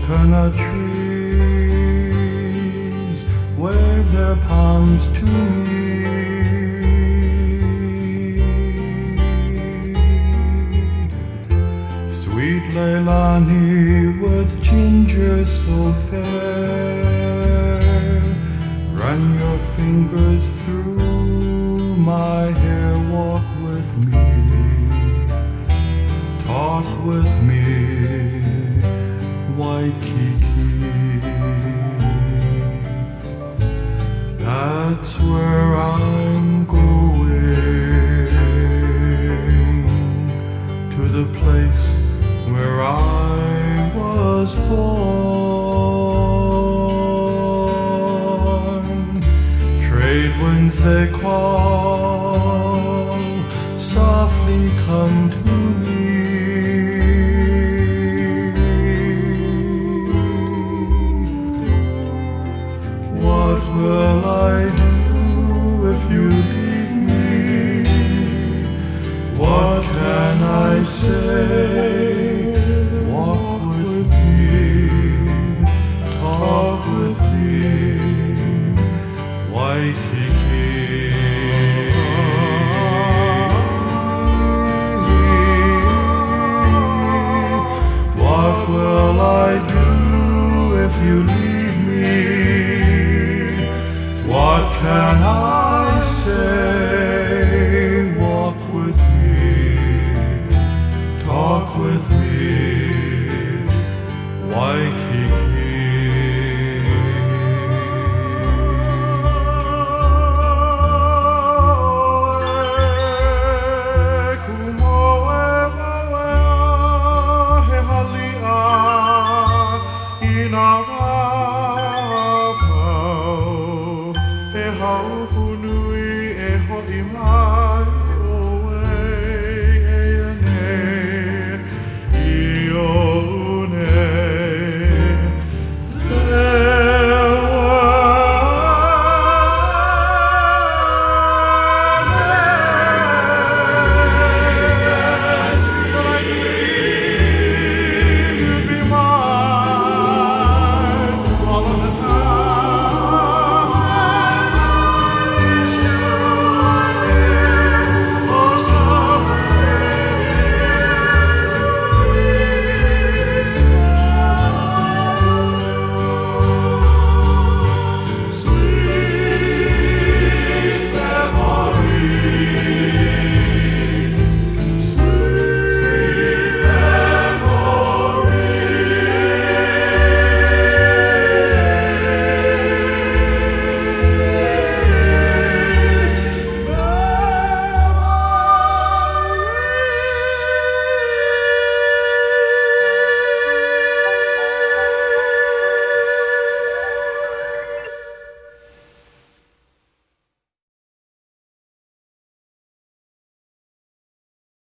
Coconut trees wave their palms to me. Sweet Leilani with ginger so fair, run your fingers through my hair. Walk with me, talk with me, Waikiki. That's where I'm going, to the place where I was born. Trade winds they call, softly come to me. What will I do if you leave me? What can I say?